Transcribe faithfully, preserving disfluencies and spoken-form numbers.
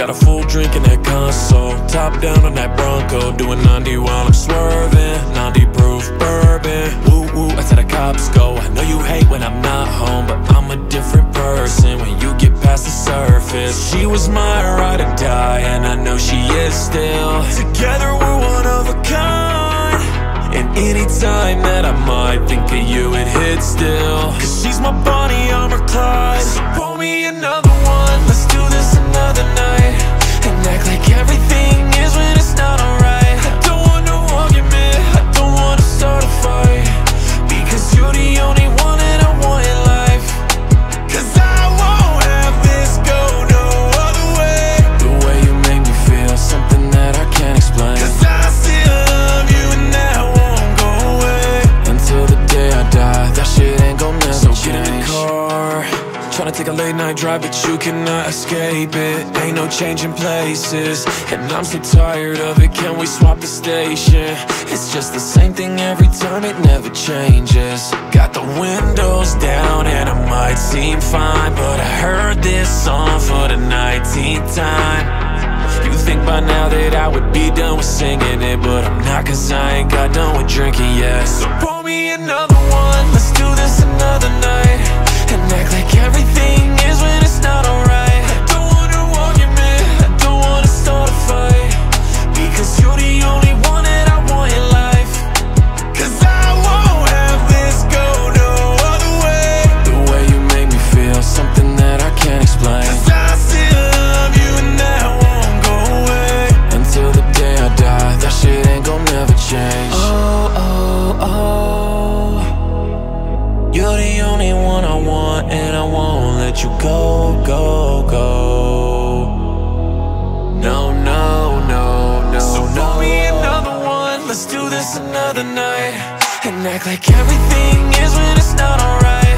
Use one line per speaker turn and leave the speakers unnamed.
Got a full drink in that console, top down on that Bronco, doing ninety while I'm swerving, ninety proof bourbon. Woo woo, that's how the cops go. I know you hate when I'm not home, but I'm a different person when you get past the surface. She was my ride or die, and I know she is still. Together we're one of a kind, and anytime that I might think of you, it hits still. Cause she's my Bonnie, I'm her Clyde. So pour me another one, let's do this another night, and act like everything is when it's not alright. I don't want no argument, I don't wanna start a fight, because you're the only one that I want in life. Cause I won't have this go no other way. The way you make me feel, something that I can't explain. Cause I still love you and that won't go away. Until the day I die, that shit ain't gon' never so change. So get in the car, tryna take a late night drive, but you cannot escape it. Ain't no changing places, and I'm so tired of it. Can we swap the station? It's just the same thing every time, it never changes. Got the windows down and I might seem fine, but I heard this song for the nineteenth time. You think by now that I would be done with singing it, but I'm not, cause I ain't got done with drinking yet. So pour me another one, let's do this another night, and act like everything is when it's not alright. I don't want no argument, I don't wanna start a fight, because you're the only one that I want in life. Cause I won't have this go no other way. The way you make me feel, something that I can't explain. Cause I still love you and that won't go away. Until the day I die, that shit ain't gon' never change. Oh, oh, oh, you're the only one I want, and I won't let you go, go, go. No, no, no, no. So pour me another one, let's do this another night, and act like everything is when it's not alright.